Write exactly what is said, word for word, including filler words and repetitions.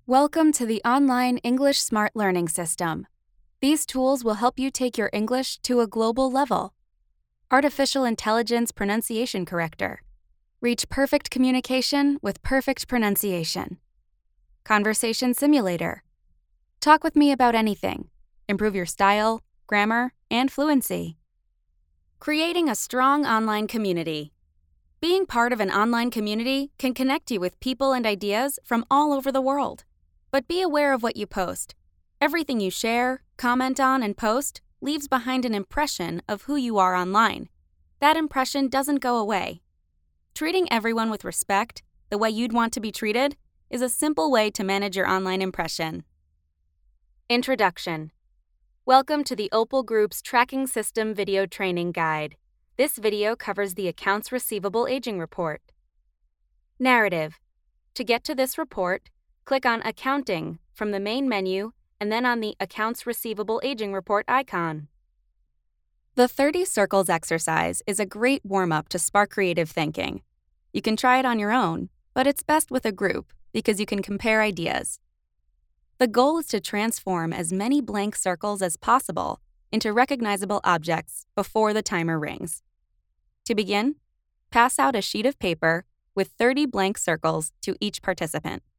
Welcome to the online English Smart Learning System. These tools will help you take your English to a global level. Artificial Intelligence Pronunciation Corrector. Reach perfect communication with perfect pronunciation. Conversation Simulator. Talk with me about anything. Improve your style, grammar, and fluency. Creating a strong online community. Being part of an online community can connect you with people and ideas from all over the world. But be aware of what you post. Everything you share, comment on, and post leaves behind an impression of who you are online. That impression doesn't go away. Treating everyone with respect, the way you'd want to be treated, is a simple way to manage your online impression. Introduction. Welcome to the Opal Group's Tracking System Video Training Guide. This video covers the Accounts Receivable Aging Report. Narrative. To get to this report, click on Accounting from the main menu and then on the Accounts Receivable Aging Report icon. The thirty Circles exercise is a great warm-up to spark creative thinking. You can try it on your own, but it's best with a group because you can compare ideas. The goal is to transform as many blank circles as possible into recognizable objects before the timer rings. To begin, pass out a sheet of paper with thirty blank circles to each participant.